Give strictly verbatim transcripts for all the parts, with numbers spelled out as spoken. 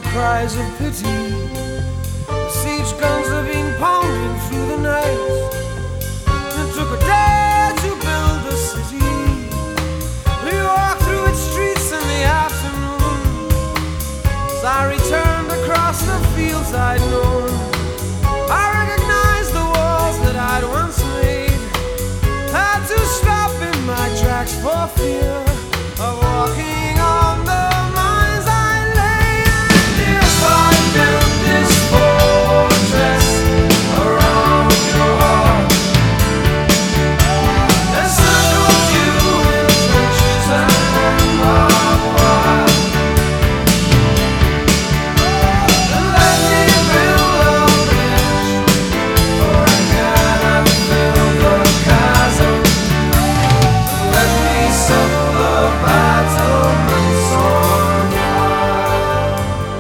cries of pity. The siege guns have been pounding through the night. It took a day to build the city. We walked through its streets in the afternoon. As I returned across the fields I'd known, I recognized the walls that I'd once made. Had to stop in my tracks for fear of walking on the mines I lay. And if I built this fortress around your heart, and circled you in trenches and barbed wire, and let me build a bridge, or I cannot fill the chasm. Let me settle the battlements on fire.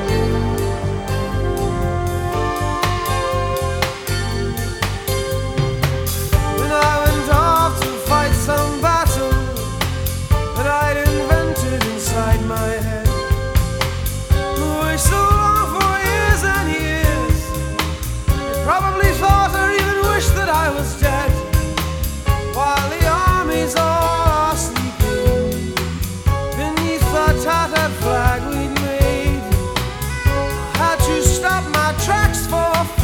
When I went off to fight some battle that I'd invented inside my head, wished so long for years and years, I probably thought or even wished that I was dead, while the armies all are sleeping beneath the tattered flag we'd made. I had to stop my tracks for